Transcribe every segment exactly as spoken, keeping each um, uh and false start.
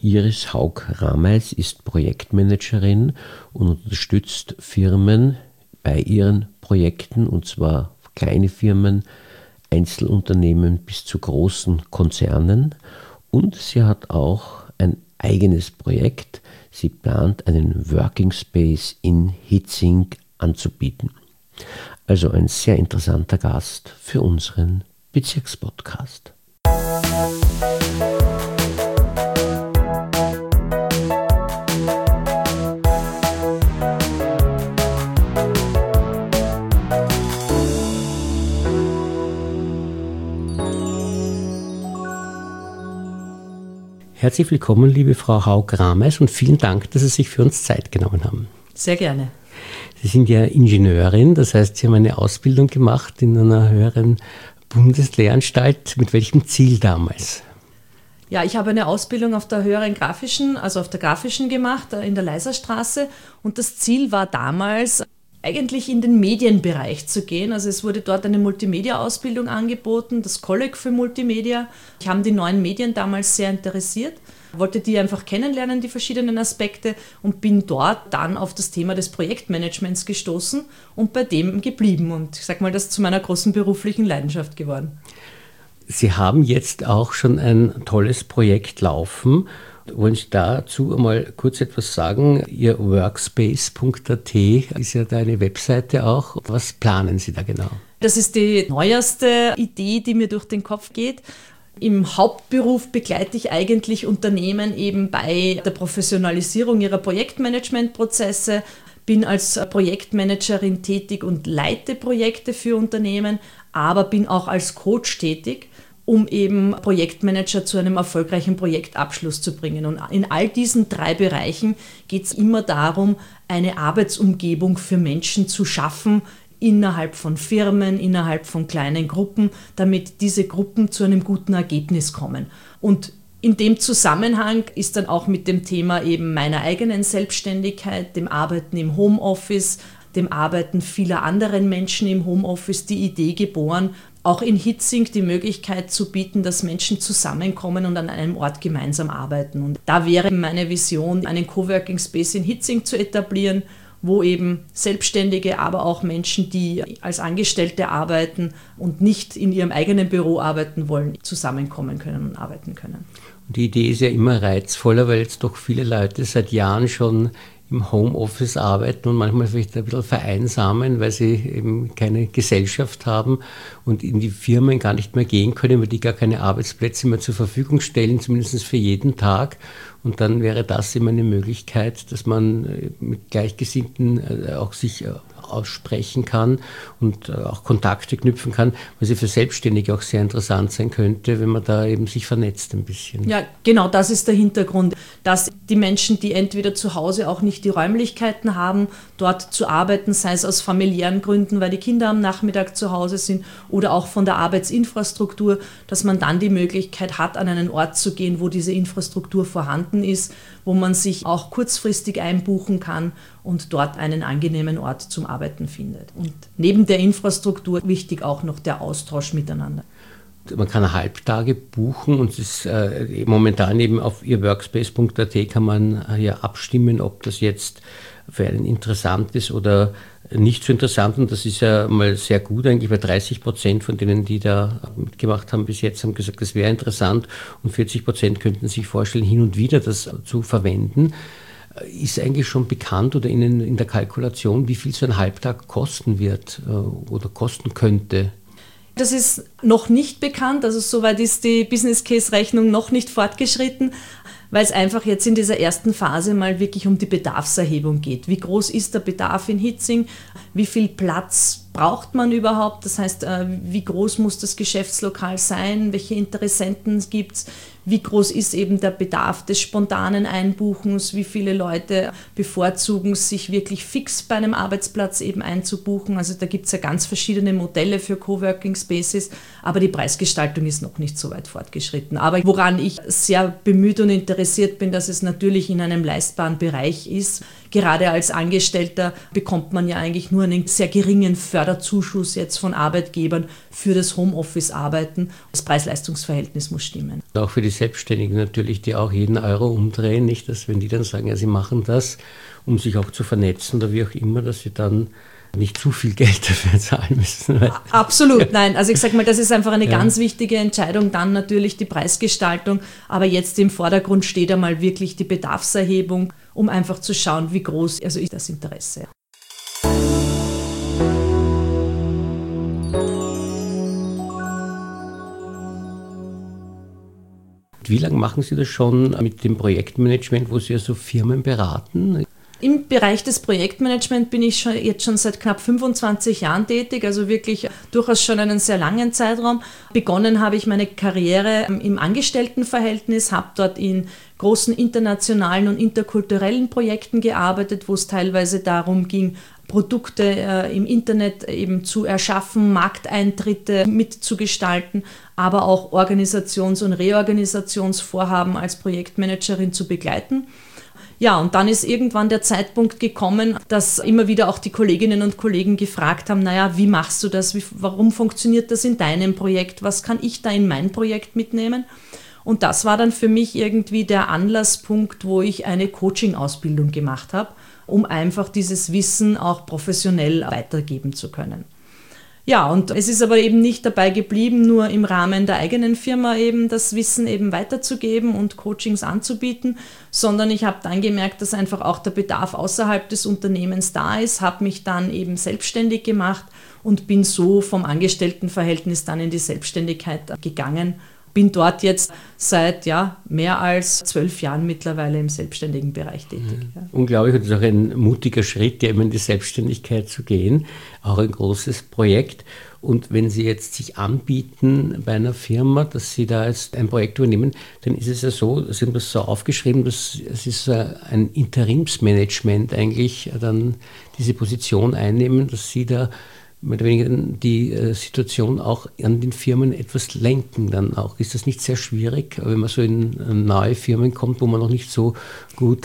Iris Haug-Rameis ist Projektmanagerin und unterstützt Firmen bei ihren Projekten, und zwar kleine Firmen, Einzelunternehmen bis zu großen Konzernen. Und sie hat auch ein eigenes Projekt. Sie plant einen Working Space in Hitzing anzubieten. Also ein sehr interessanter Gast für unseren Bezirkspodcast. Herzlich willkommen, liebe Frau Haug-Rameis, und vielen Dank, dass Sie sich für uns Zeit genommen haben. Sehr gerne. Sie sind ja Ingenieurin, das heißt, Sie haben eine Ausbildung gemacht in einer höheren Bundeslehranstalt. Mit welchem Ziel damals? Ja, ich habe eine Ausbildung auf der höheren grafischen, also auf der grafischen gemacht, in der Leiserstraße. Und das Ziel war damals, eigentlich in den Medienbereich zu gehen. Also es wurde dort eine Multimedia-Ausbildung angeboten, das Kolleg für Multimedia. Ich habe die neuen Medien damals sehr interessiert, wollte die einfach kennenlernen, die verschiedenen Aspekte, und bin dort dann auf das Thema des Projektmanagements gestoßen und bei dem geblieben. Und ich sage mal, das ist zu meiner großen beruflichen Leidenschaft geworden. Sie haben jetzt auch schon ein tolles Projekt laufen. Wollen Sie dazu einmal kurz etwas sagen? Ihr Workspace Punkt a t ist ja da eine Webseite auch. Was planen Sie da genau? Das ist die neueste Idee, die mir durch den Kopf geht. Im Hauptberuf begleite ich eigentlich Unternehmen eben bei der Professionalisierung ihrer Projektmanagementprozesse, bin als Projektmanagerin tätig und leite Projekte für Unternehmen, aber bin auch als Coach tätig, um eben Projektmanager zu einem erfolgreichen Projektabschluss zu bringen. Und in all diesen drei Bereichen geht es immer darum, eine Arbeitsumgebung für Menschen zu schaffen, innerhalb von Firmen, innerhalb von kleinen Gruppen, damit diese Gruppen zu einem guten Ergebnis kommen. Und in dem Zusammenhang ist dann auch mit dem Thema eben meiner eigenen Selbstständigkeit, dem Arbeiten im Homeoffice, dem Arbeiten vieler anderen Menschen im Homeoffice die Idee geboren, auch in Hitzing die Möglichkeit zu bieten, dass Menschen zusammenkommen und an einem Ort gemeinsam arbeiten. Und da wäre meine Vision, einen Coworking Space in Hitzing zu etablieren, wo eben Selbstständige, aber auch Menschen, die als Angestellte arbeiten und nicht in ihrem eigenen Büro arbeiten wollen, zusammenkommen können und arbeiten können. Und die Idee ist ja immer reizvoller, weil jetzt doch viele Leute seit Jahren schon im Homeoffice arbeiten und manchmal vielleicht ein bisschen vereinsamen, weil sie eben keine Gesellschaft haben und in die Firmen gar nicht mehr gehen können, weil die gar keine Arbeitsplätze mehr zur Verfügung stellen, zumindest für jeden Tag. Und dann wäre das immer eine Möglichkeit, dass man mit Gleichgesinnten auch sich aussprechen kann und auch Kontakte knüpfen kann, was ja für Selbstständige auch sehr interessant sein könnte, wenn man da eben sich vernetzt ein bisschen. Ja, genau, das ist der Hintergrund, dass die Menschen, die entweder zu Hause auch nicht die Räumlichkeiten haben, dort zu arbeiten, sei es aus familiären Gründen, weil die Kinder am Nachmittag zu Hause sind, oder auch von der Arbeitsinfrastruktur, dass man dann die Möglichkeit hat, an einen Ort zu gehen, wo diese Infrastruktur vorhanden ist, wo man sich auch kurzfristig einbuchen kann und dort einen angenehmen Ort zum Arbeiten findet. Und neben der Infrastruktur wichtig auch noch der Austausch miteinander. Man kann Halbtage buchen und es ist äh, momentan eben auf ihr Workspace Punkt a t kann man äh, ja abstimmen, ob das jetzt für einen interessant ist oder nicht so interessant. Und das ist ja mal sehr gut eigentlich, weil dreißig Prozent von denen, die da mitgemacht haben bis jetzt, haben gesagt, das wäre interessant, und vierzig Prozent könnten sich vorstellen, hin und wieder das zu verwenden. Ist eigentlich schon bekannt oder Ihnen in der Kalkulation, wie viel so ein Halbtag kosten wird äh, oder kosten könnte? Das ist noch nicht bekannt, also soweit ist die Business Case Rechnung noch nicht fortgeschritten, weil es einfach jetzt in dieser ersten Phase mal wirklich um die Bedarfserhebung geht. Wie groß ist der Bedarf in Hitzing? Wie viel Platz braucht man überhaupt? Das heißt, wie groß muss das Geschäftslokal sein? Welche Interessenten gibt es? Wie groß ist eben der Bedarf des spontanen Einbuchens? Wie viele Leute bevorzugen, sich wirklich fix bei einem Arbeitsplatz eben einzubuchen? Also da gibt es ja ganz verschiedene Modelle für Coworking Spaces, aber die Preisgestaltung ist noch nicht so weit fortgeschritten. Aber woran ich sehr bemüht und interessiert bin, dass es natürlich in einem leistbaren Bereich ist. Gerade als Angestellter bekommt man ja eigentlich nur einen sehr geringen Förderzuschuss jetzt von Arbeitgebern für das Homeoffice-Arbeiten. Das Preis-Leistungs-Verhältnis muss stimmen. Auch für die Selbstständigen natürlich, die auch jeden Euro umdrehen, nicht, dass wenn die dann sagen, ja, sie machen das, um sich auch zu vernetzen oder wie auch immer, dass sie dann nicht zu viel Geld dafür zahlen müssen. Absolut, nein. Also ich sage mal, das ist einfach eine ja. ganz wichtige Entscheidung. Dann natürlich die Preisgestaltung, aber jetzt im Vordergrund steht einmal wirklich die Bedarfserhebung, um einfach zu schauen, wie groß also ist das Interesse. Wie lange machen Sie das schon mit dem Projektmanagement, wo Sie also Firmen beraten? Im Bereich des Projektmanagement bin ich schon, jetzt schon seit knapp fünfundzwanzig Jahren tätig, also wirklich durchaus schon einen sehr langen Zeitraum. Begonnen habe ich meine Karriere im Angestelltenverhältnis, habe dort in großen internationalen und interkulturellen Projekten gearbeitet, wo es teilweise darum ging, Produkte äh, im Internet eben zu erschaffen, Markteintritte mitzugestalten, aber auch Organisations- und Reorganisationsvorhaben als Projektmanagerin zu begleiten. Ja, und dann ist irgendwann der Zeitpunkt gekommen, dass immer wieder auch die Kolleginnen und Kollegen gefragt haben, naja, wie machst du das, wie, warum funktioniert das in deinem Projekt, was kann ich da in mein Projekt mitnehmen? Und das war dann für mich irgendwie der Anlasspunkt, wo ich eine Coaching-Ausbildung gemacht habe, um einfach dieses Wissen auch professionell weitergeben zu können. Ja, und es ist aber eben nicht dabei geblieben, nur im Rahmen der eigenen Firma eben das Wissen eben weiterzugeben und Coachings anzubieten, sondern ich habe dann gemerkt, dass einfach auch der Bedarf außerhalb des Unternehmens da ist, habe mich dann eben selbstständig gemacht und bin so vom Angestelltenverhältnis dann in die Selbstständigkeit gegangen. Bin dort jetzt seit ja, mehr als zwölf Jahren mittlerweile im selbstständigen Bereich tätig. Ja. Unglaublich, und das ist auch ein mutiger Schritt, ja, immer in die Selbstständigkeit zu gehen, auch ein großes Projekt. Und wenn Sie jetzt sich anbieten bei einer Firma, dass Sie da jetzt ein Projekt übernehmen, dann ist es ja so, Sie haben das so aufgeschrieben, dass es ist ein Interimsmanagement eigentlich dann diese Position einnehmen, dass Sie da mehr oder weniger die äh, Situation auch an den Firmen etwas lenken dann auch. Ist das nicht sehr schwierig, wenn man so in äh, neue Firmen kommt, wo man noch nicht so gut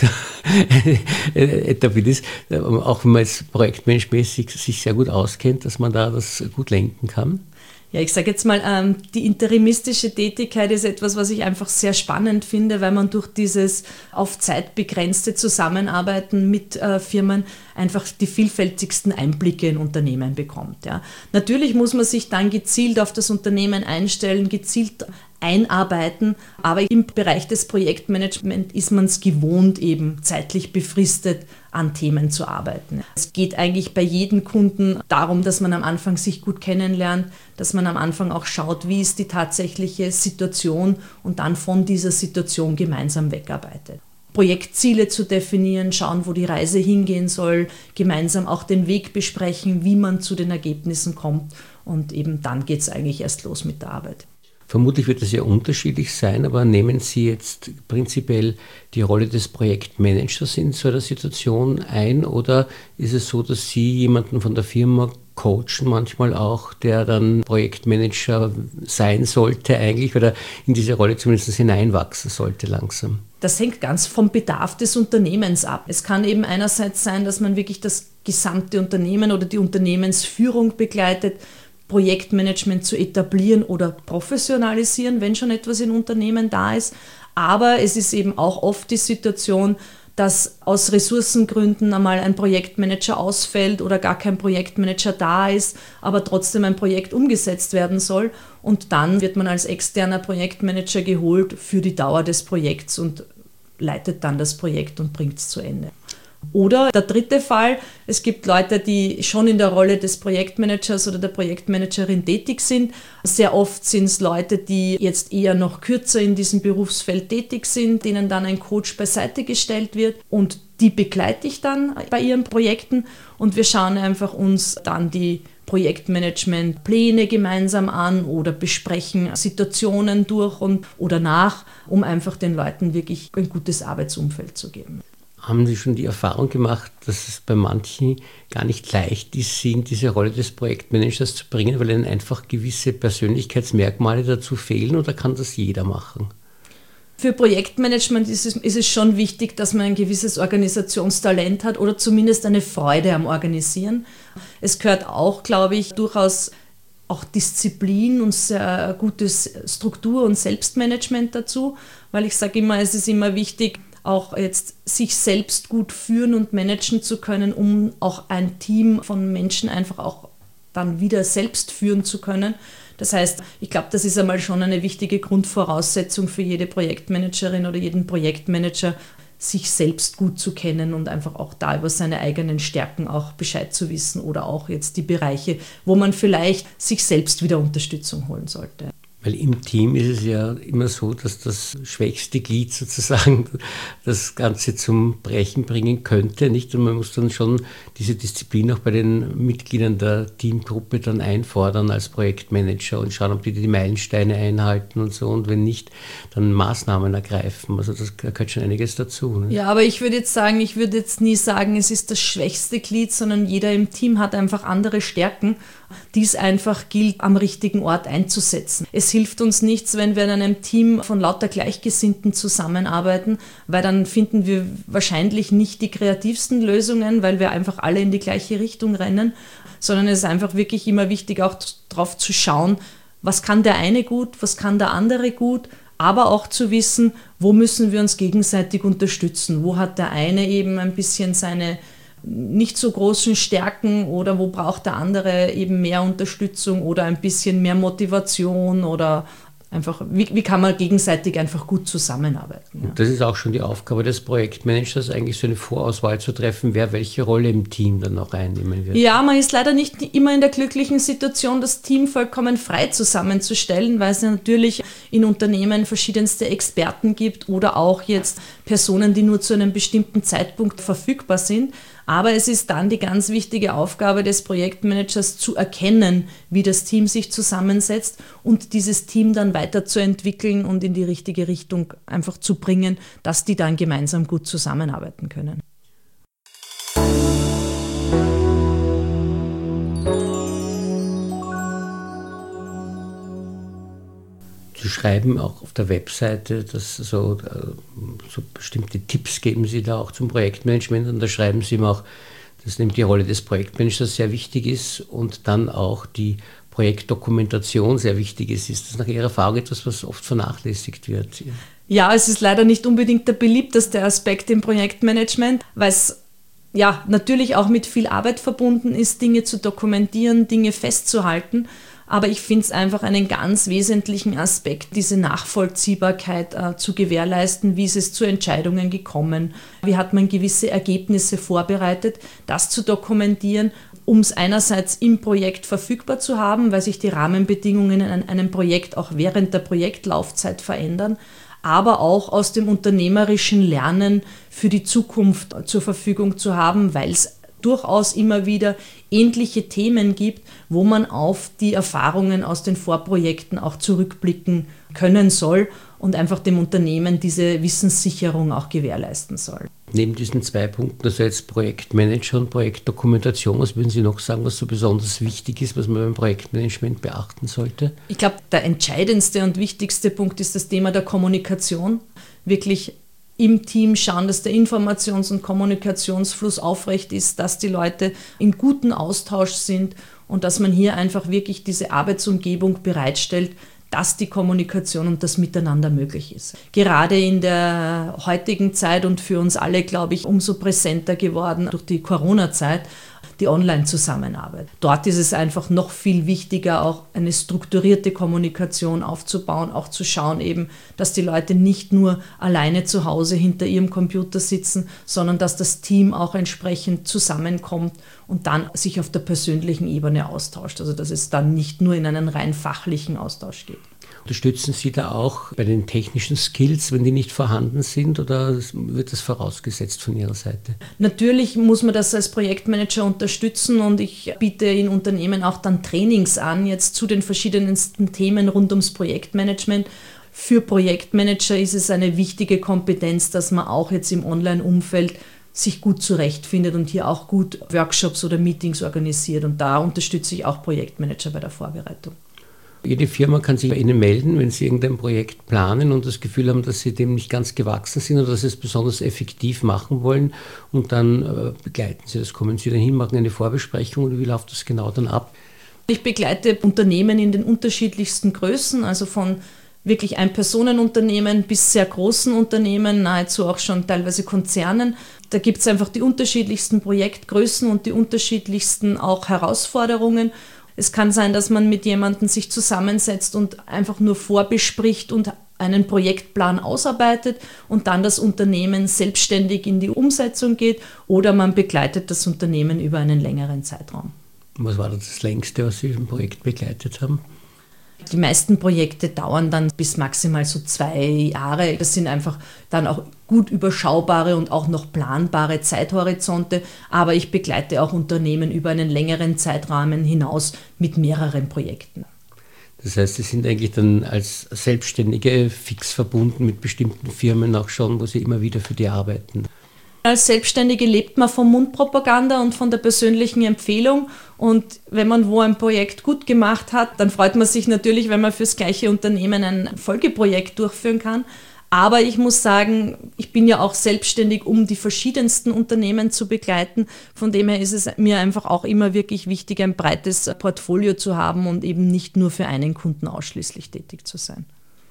etabliert ist, äh, auch wenn man jetzt projektmenschmäßig sich sehr gut auskennt, dass man da das gut lenken kann? Ja, ich sage jetzt mal, ähm, die interimistische Tätigkeit ist etwas, was ich einfach sehr spannend finde, weil man durch dieses auf Zeit begrenzte Zusammenarbeiten mit äh, Firmen einfach die vielfältigsten Einblicke in Unternehmen bekommt. Ja. Natürlich muss man sich dann gezielt auf das Unternehmen einstellen, gezielt einarbeiten, aber im Bereich des Projektmanagements ist man es gewohnt, eben zeitlich befristet an Themen zu arbeiten. Es geht eigentlich bei jedem Kunden darum, dass man am Anfang sich gut kennenlernt, dass man am Anfang auch schaut, wie ist die tatsächliche Situation und dann von dieser Situation gemeinsam wegarbeitet. Projektziele zu definieren, schauen, wo die Reise hingehen soll, gemeinsam auch den Weg besprechen, wie man zu den Ergebnissen kommt und eben dann geht es eigentlich erst los mit der Arbeit. Vermutlich wird es ja unterschiedlich sein, aber nehmen Sie jetzt prinzipiell die Rolle des Projektmanagers in so einer Situation ein oder ist es so, dass Sie jemanden von der Firma coachen manchmal auch, der dann Projektmanager sein sollte eigentlich oder in diese Rolle zumindest hineinwachsen sollte langsam? Das hängt ganz vom Bedarf des Unternehmens ab. Es kann eben einerseits sein, dass man wirklich das gesamte Unternehmen oder die Unternehmensführung begleitet, Projektmanagement zu etablieren oder professionalisieren, wenn schon etwas in Unternehmen da ist. Aber es ist eben auch oft die Situation, dass aus Ressourcengründen einmal ein Projektmanager ausfällt oder gar kein Projektmanager da ist, aber trotzdem ein Projekt umgesetzt werden soll. Und dann wird man als externer Projektmanager geholt für die Dauer des Projekts und leitet dann das Projekt und bringt es zu Ende. Oder der dritte Fall, es gibt Leute, die schon in der Rolle des Projektmanagers oder der Projektmanagerin tätig sind. Sehr oft sind es Leute, die jetzt eher noch kürzer in diesem Berufsfeld tätig sind, denen dann ein Coach beiseite gestellt wird und die begleite ich dann bei ihren Projekten und wir schauen einfach uns dann die Projektmanagement-Pläne gemeinsam an oder besprechen Situationen durch und, oder nach, um einfach den Leuten wirklich ein gutes Arbeitsumfeld zu geben. Haben Sie schon die Erfahrung gemacht, dass es bei manchen gar nicht leicht ist, sie in diese Rolle des Projektmanagers zu bringen, weil ihnen einfach gewisse Persönlichkeitsmerkmale dazu fehlen oder kann das jeder machen? Für Projektmanagement ist es, ist es schon wichtig, dass man ein gewisses Organisationstalent hat oder zumindest eine Freude am Organisieren. Es gehört auch, glaube ich, durchaus auch Disziplin und sehr gutes Struktur- und Selbstmanagement dazu, weil ich sage immer, es ist immer wichtig, auch jetzt sich selbst gut führen und managen zu können, um auch ein Team von Menschen einfach auch dann wieder selbst führen zu können. Das heißt, ich glaube, das ist einmal schon eine wichtige Grundvoraussetzung für jede Projektmanagerin oder jeden Projektmanager, sich selbst gut zu kennen und einfach auch da über seine eigenen Stärken auch Bescheid zu wissen oder auch jetzt die Bereiche, wo man vielleicht sich selbst wieder Unterstützung holen sollte. Weil im Team ist es ja immer so, dass das schwächste Glied sozusagen das Ganze zum Brechen bringen könnte, nicht? Und man muss dann schon diese Disziplin auch bei den Mitgliedern der Teamgruppe dann einfordern als Projektmanager und schauen, ob die die Meilensteine einhalten und so. Und wenn nicht, dann Maßnahmen ergreifen. Also das, da gehört schon einiges dazu. Ne? Ja, aber ich würde jetzt sagen, ich würde jetzt nie sagen, es ist das schwächste Glied, sondern jeder im Team hat einfach andere Stärken, die es einfach gilt, am richtigen Ort einzusetzen. Es hilft uns nichts, wenn wir in einem Team von lauter Gleichgesinnten zusammenarbeiten, weil dann finden wir wahrscheinlich nicht die kreativsten Lösungen, weil wir einfach alle in die gleiche Richtung rennen, sondern es ist einfach wirklich immer wichtig, auch darauf zu schauen, was kann der eine gut, was kann der andere gut, aber auch zu wissen, wo müssen wir uns gegenseitig unterstützen, wo hat der eine eben ein bisschen seine nicht so großen Stärken oder wo braucht der andere eben mehr Unterstützung oder ein bisschen mehr Motivation oder einfach, wie, wie kann man gegenseitig einfach gut zusammenarbeiten. Ja. Das ist auch schon die Aufgabe des Projektmanagers, eigentlich so eine Vorauswahl zu treffen, wer welche Rolle im Team dann auch einnehmen wird. Ja, man ist leider nicht immer in der glücklichen Situation, das Team vollkommen frei zusammenzustellen, weil es ja natürlich in Unternehmen verschiedenste Experten gibt oder auch jetzt Personen, die nur zu einem bestimmten Zeitpunkt verfügbar sind. Aber es ist dann die ganz wichtige Aufgabe des Projektmanagers zu erkennen, wie das Team sich zusammensetzt und dieses Team dann weiterzuentwickeln und in die richtige Richtung einfach zu bringen, dass die dann gemeinsam gut zusammenarbeiten können. Sie schreiben auch auf der Webseite, dass so, so bestimmte Tipps geben Sie da auch zum Projektmanagement und da schreiben Sie auch, dass nämlich die Rolle des Projektmanagers sehr wichtig ist und dann auch die Projektdokumentation sehr wichtig ist. Ist das nach Ihrer Erfahrung etwas, was oft vernachlässigt wird? Ja, es ist leider nicht unbedingt der beliebteste Aspekt im Projektmanagement, weil es ja natürlich auch mit viel Arbeit verbunden ist, Dinge zu dokumentieren, Dinge festzuhalten. Aber ich finde es einfach einen ganz wesentlichen Aspekt, diese Nachvollziehbarkeit äh, zu gewährleisten. Wie ist es zu Entscheidungen gekommen? Wie hat man gewisse Ergebnisse vorbereitet? Das zu dokumentieren, um es einerseits im Projekt verfügbar zu haben, weil sich die Rahmenbedingungen an einem Projekt auch während der Projektlaufzeit verändern, aber auch aus dem unternehmerischen Lernen für die Zukunft zur Verfügung zu haben, weil es durchaus immer wieder ähnliche Themen gibt, wo man auf die Erfahrungen aus den Vorprojekten auch zurückblicken können soll und einfach dem Unternehmen diese Wissenssicherung auch gewährleisten soll. Neben diesen zwei Punkten, also jetzt Projektmanager und Projektdokumentation, was würden Sie noch sagen, was so besonders wichtig ist, was man beim Projektmanagement beachten sollte? Ich glaube, der entscheidendste und wichtigste Punkt ist das Thema der Kommunikation. Wirklich im Team schauen, dass der Informations- und Kommunikationsfluss aufrecht ist, dass die Leute in guten Austausch sind und dass man hier einfach wirklich diese Arbeitsumgebung bereitstellt, dass die Kommunikation und das Miteinander möglich ist. Gerade in der heutigen Zeit und für uns alle, glaube ich, umso präsenter geworden durch die Corona-Zeit, die Online-Zusammenarbeit. Dort ist es einfach noch viel wichtiger, auch eine strukturierte Kommunikation aufzubauen, auch zu schauen eben, dass die Leute nicht nur alleine zu Hause hinter ihrem Computer sitzen, sondern dass das Team auch entsprechend zusammenkommt und dann sich auf der persönlichen Ebene austauscht. Also dass es dann nicht nur in einen rein fachlichen Austausch geht. Unterstützen Sie da auch bei den technischen Skills, wenn die nicht vorhanden sind, oder wird das vorausgesetzt von Ihrer Seite? Natürlich muss man das als Projektmanager unterstützen und ich biete in Unternehmen auch dann Trainings an, jetzt zu den verschiedensten Themen rund ums Projektmanagement. Für Projektmanager ist es eine wichtige Kompetenz, dass man auch jetzt im Online-Umfeld sich gut zurechtfindet und hier auch gut Workshops oder Meetings organisiert und da unterstütze ich auch Projektmanager bei der Vorbereitung. Jede Firma kann sich bei Ihnen melden, wenn Sie irgendein Projekt planen und das Gefühl haben, dass Sie dem nicht ganz gewachsen sind oder dass Sie es besonders effektiv machen wollen und dann äh, begleiten Sie das. Kommen Sie dann hin, machen eine Vorbesprechung oder wie läuft das genau dann ab? Ich begleite Unternehmen in den unterschiedlichsten Größen, also von wirklich Ein-Personen-Unternehmen bis sehr großen Unternehmen, nahezu auch schon teilweise Konzernen. Da gibt es einfach die unterschiedlichsten Projektgrößen und die unterschiedlichsten auch Herausforderungen. Es kann sein, dass man mit jemandem sich zusammensetzt und einfach nur vorbespricht und einen Projektplan ausarbeitet und dann das Unternehmen selbstständig in die Umsetzung geht, oder man begleitet das Unternehmen über einen längeren Zeitraum. Was war das längste, was Sie im Projekt begleitet haben? Die meisten Projekte dauern dann bis maximal so zwei Jahre. Das sind einfach dann auch gut überschaubare und auch noch planbare Zeithorizonte. Aber ich begleite auch Unternehmen über einen längeren Zeitrahmen hinaus mit mehreren Projekten. Das heißt, Sie sind eigentlich dann als Selbstständige fix verbunden mit bestimmten Firmen auch schon, wo Sie immer wieder für die arbeiten. Als Selbstständige lebt man von Mundpropaganda und von der persönlichen Empfehlung. Und wenn man wo ein Projekt gut gemacht hat, dann freut man sich natürlich, wenn man fürs gleiche Unternehmen ein Folgeprojekt durchführen kann. Aber ich muss sagen, ich bin ja auch selbstständig, um die verschiedensten Unternehmen zu begleiten. Von dem her ist es mir einfach auch immer wirklich wichtig, ein breites Portfolio zu haben und eben nicht nur für einen Kunden ausschließlich tätig zu sein.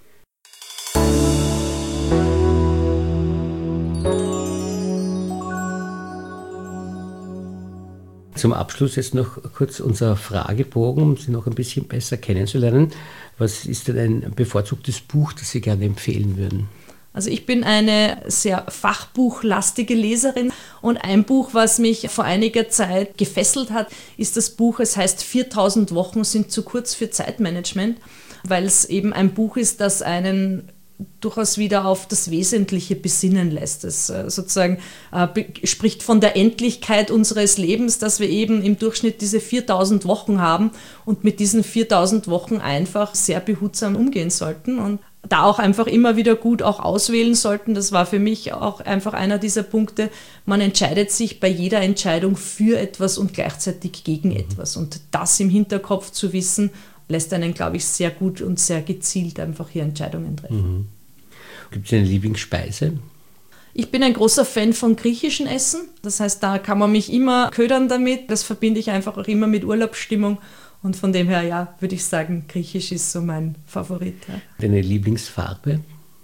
Zum Abschluss jetzt noch kurz unser Fragebogen, um Sie noch ein bisschen besser kennenzulernen. Was ist denn ein bevorzugtes Buch, das Sie gerne empfehlen würden? Also ich bin eine sehr fachbuchlastige Leserin und ein Buch, was mich vor einiger Zeit gefesselt hat, ist das Buch, es heißt viertausend Wochen sind zu kurz für Zeitmanagement, weil es eben ein Buch ist, das einen durchaus wieder auf das Wesentliche besinnen lässt. Es äh, sozusagen äh, spricht von der Endlichkeit unseres Lebens, dass wir eben im Durchschnitt diese viertausend Wochen haben und mit diesen viertausend Wochen einfach sehr behutsam umgehen sollten und da auch einfach immer wieder gut auch auswählen sollten. Das war für mich auch einfach einer dieser Punkte. Man entscheidet sich bei jeder Entscheidung für etwas und gleichzeitig gegen mhm. etwas. Und das im Hinterkopf zu wissen, lässt einen, glaube ich, sehr gut und sehr gezielt einfach hier Entscheidungen treffen. Mhm. Gibt es eine Lieblingsspeise? Ich bin ein großer Fan von griechischem Essen. Das heißt, da kann man mich immer ködern damit. Das verbinde ich einfach auch immer mit Urlaubsstimmung. Und von dem her, ja, würde ich sagen, Griechisch ist so mein Favorit. Ja. Deine Lieblingsfarbe?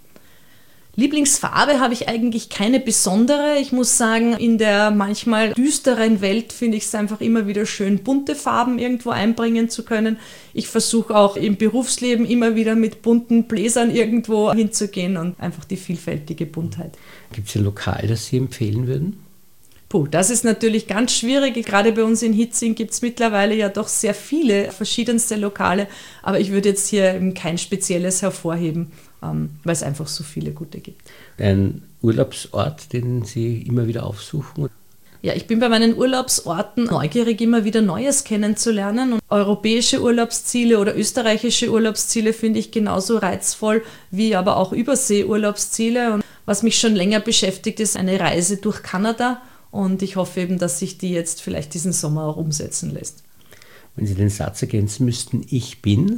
Lieblingsfarbe habe ich eigentlich keine besondere. Ich muss sagen, in der manchmal düsteren Welt finde ich es einfach immer wieder schön, bunte Farben irgendwo einbringen zu können. Ich versuche auch im Berufsleben immer wieder mit bunten Bläsern irgendwo hinzugehen und einfach die vielfältige Buntheit. Gibt es ein Lokal, das Sie empfehlen würden? Puh, das ist natürlich ganz schwierig. Gerade bei uns in Hitzing gibt es mittlerweile ja doch sehr viele verschiedenste Lokale. Aber ich würde jetzt hier kein spezielles hervorheben, weil es einfach so viele gute gibt. Ein Urlaubsort, den Sie immer wieder aufsuchen? Ja, ich bin bei meinen Urlaubsorten neugierig, immer wieder Neues kennenzulernen. Und europäische Urlaubsziele oder österreichische Urlaubsziele finde ich genauso reizvoll wie aber auch Überseeurlaubsziele. Und was mich schon länger beschäftigt, ist eine Reise durch Kanada. Und ich hoffe eben, dass sich die jetzt vielleicht diesen Sommer auch umsetzen lässt. Wenn Sie den Satz ergänzen müssten, ich bin?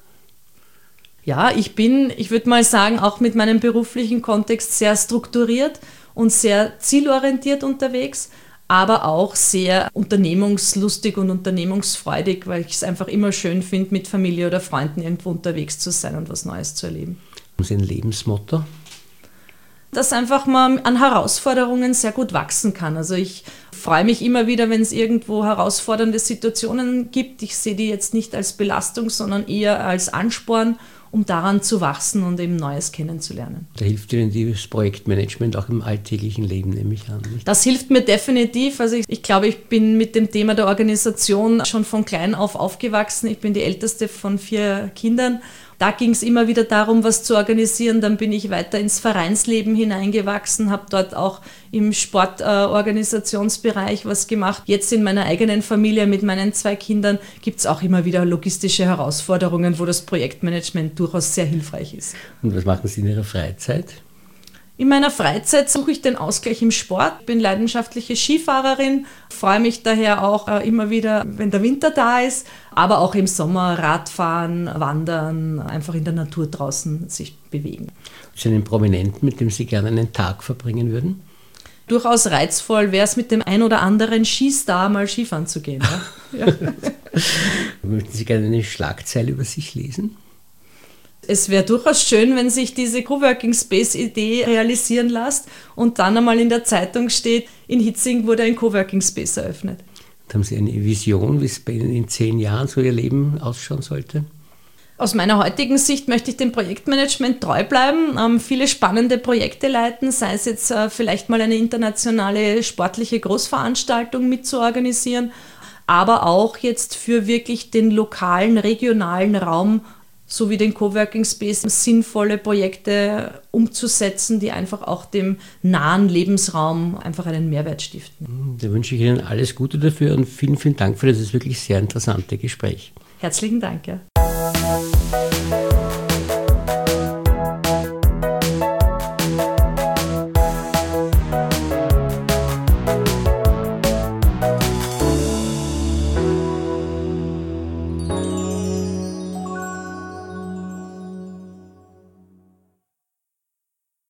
Ja, ich bin, ich würde mal sagen, auch mit meinem beruflichen Kontext sehr strukturiert und sehr zielorientiert unterwegs, aber auch sehr unternehmungslustig und unternehmungsfreudig, weil ich es einfach immer schön finde, mit Familie oder Freunden irgendwo unterwegs zu sein und was Neues zu erleben. Haben Sie ein Lebensmotto? Dass einfach man an Herausforderungen sehr gut wachsen kann. Also ich freue mich immer wieder, wenn es irgendwo herausfordernde Situationen gibt. Ich sehe die jetzt nicht als Belastung, sondern eher als Ansporn, um daran zu wachsen und eben Neues kennenzulernen. Da hilft Ihnen das Projektmanagement auch im alltäglichen Leben, nehme ich an. Nicht? Das hilft mir definitiv. Also ich, ich glaube, ich bin mit dem Thema der Organisation schon von klein auf aufgewachsen. Ich bin die älteste von vier Kindern. Da ging es immer wieder darum, was zu organisieren. Dann bin ich weiter ins Vereinsleben hineingewachsen, habe dort auch im Sportorganisationsbereich äh, was gemacht. Jetzt in meiner eigenen Familie mit meinen zwei Kindern gibt es auch immer wieder logistische Herausforderungen, wo das Projektmanagement durchaus sehr hilfreich ist. Und was machen Sie in Ihrer Freizeit? In meiner Freizeit suche ich den Ausgleich im Sport, bin leidenschaftliche Skifahrerin, freue mich daher auch äh, immer wieder, wenn der Winter da ist, aber auch im Sommer Radfahren, Wandern, einfach in der Natur draußen sich bewegen. Ist einen Prominenten, mit dem Sie gerne einen Tag verbringen würden? Durchaus reizvoll wäre es mit dem ein oder anderen Skistar mal Skifahren zu gehen. Ja? Ja. Möchten Sie gerne eine Schlagzeile über sich lesen? Es wäre durchaus schön, wenn sich diese Coworking Space Idee realisieren lässt und dann einmal in der Zeitung steht, in Hitzing wurde ein Coworking Space eröffnet. Und haben Sie eine Vision, wie es bei Ihnen in zehn Jahren so Ihr Leben ausschauen sollte? Aus meiner heutigen Sicht möchte ich dem Projektmanagement treu bleiben, ähm, viele spannende Projekte leiten, sei es jetzt äh, vielleicht mal eine internationale sportliche Großveranstaltung mitzuorganisieren, aber auch jetzt für wirklich den lokalen, regionalen Raum sowie den Coworking Space sinnvolle Projekte umzusetzen, die einfach auch dem nahen Lebensraum einfach einen Mehrwert stiften. Da wünsche ich Ihnen alles Gute dafür und vielen, vielen Dank für dieses wirklich sehr interessante Gespräch. Herzlichen Dank. Ja.